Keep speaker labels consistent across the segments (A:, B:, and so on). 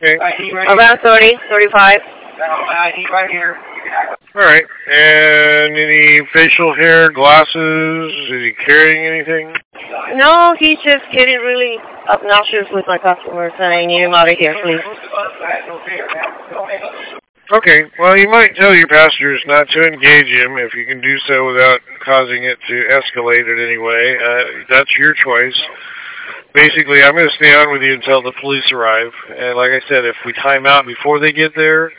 A: Okay.
B: Around 30, 35.
A: Right here. All right. And any facial hair, glasses? Is he carrying anything?
B: No, he's just getting really obnoxious with my customers, and I need him out of here, please.
A: Okay. Well, you might tell your passengers not to engage him if you can do so without causing it to escalate in any way. That's your choice. Basically, I'm going to stay on with you until the police arrive. And like I said, if we time out before they get there,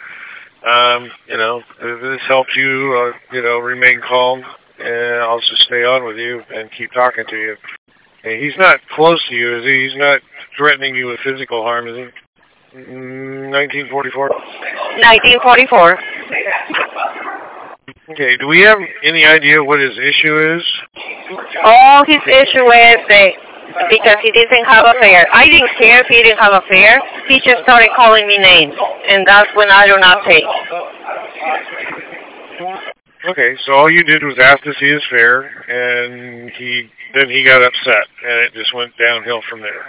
A: if this helps you, remain calm, and I'll just stay on with you and keep talking to you. And he's not close to you, is he? He's not threatening you with physical harm, is he? 1944?
B: 1944.
A: Okay, do we have any idea what his issue is?
B: Oh, his issue is because he didn't have a fare. I didn't care if he didn't have a fare. He just started calling me names, and that's when I do not pay.
A: Okay, so all you did was ask to see his fare, and then he got upset, and it just went downhill from there.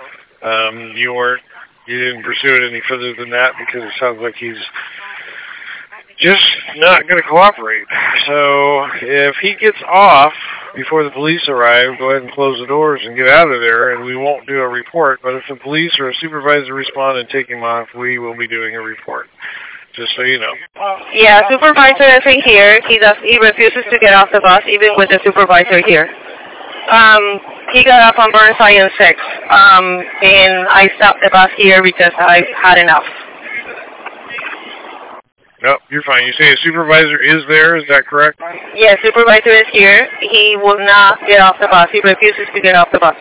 A: You didn't pursue it any further than that because it sounds like he's just not going to cooperate. So if he gets off before the police arrive, go ahead and close the doors and get out of there, and we won't do a report. But if the police or a supervisor respond and take him off, we will be doing a report, just so you know.
B: Yeah, supervisor isn't here. He refuses to get off the bus, even with the supervisor here. He got up on Burnside and 6, and I stopped the bus here because I had enough.
A: No, you're fine. You say a supervisor is there, is that correct?
B: Yes, supervisor is here. He will not get off the bus. He refuses to get off the bus.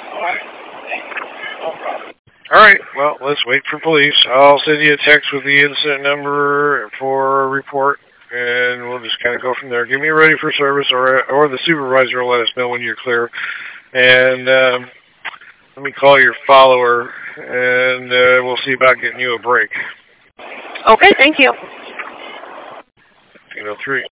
A: All right, well, let's wait for police. I'll send you a text with the incident number for a report, and we'll just kind of go from there. Get me ready for service, or the supervisor will let us know when you're clear. And let me call your follower, and we'll see about getting you a break.
B: Okay, thank you.
A: 3.